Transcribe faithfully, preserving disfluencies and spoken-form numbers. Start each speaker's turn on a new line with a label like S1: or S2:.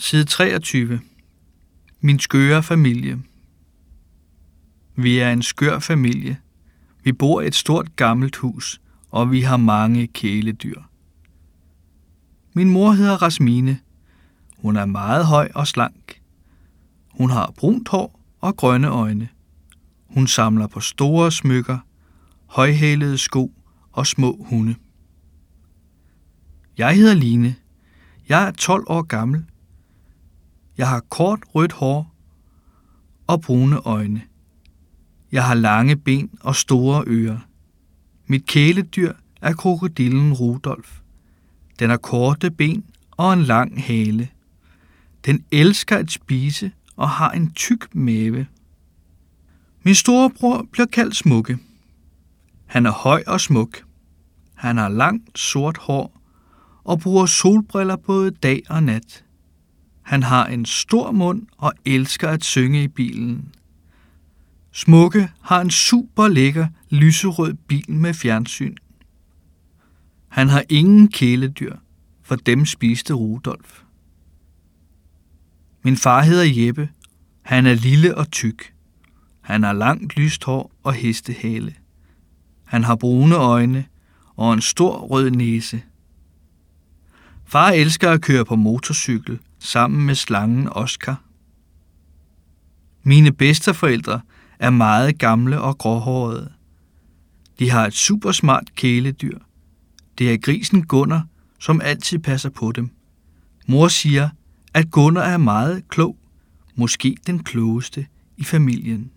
S1: Side treogtyve. Min skøre familie. Vi er en skør familie. Vi bor i et stort gammelt hus, og vi har mange kæledyr. Min mor hedder Rasmine. Hun er meget høj og slank. Hun har brunt hår og grønne øjne. Hun samler på store smykker, højhælede sko og små hunde. Jeg hedder Line. Jeg er tolv år gammel. Jeg har kort rødt hår og brune øjne. Jeg har lange ben og store ører. Mit kæledyr er krokodillen Rudolf. Den har korte ben og en lang hale. Den elsker at spise og har en tyk mave. Min storebror bliver kaldt Smukke. Han er høj og smuk. Han har langt sort hår og bruger solbriller både dag og nat. Han har en stor mund og elsker at synge i bilen. Smukke har en super lækker lyserød bil med fjernsyn. Han har ingen kæledyr, for dem spiste Rudolf. Min far hedder Jeppe. Han er lille og tyk. Han har langt lyst hår og hestehale. Han har brune øjne og en stor rød næse. Far elsker at køre på motorcykel sammen med slangen Oscar. Mine bedsteforældre er meget gamle og gråhårede. De har et supersmart kæledyr. Det er grisen Gunnar, som altid passer på dem. Mor siger, at Gunnar er meget klog, måske den klogeste i familien.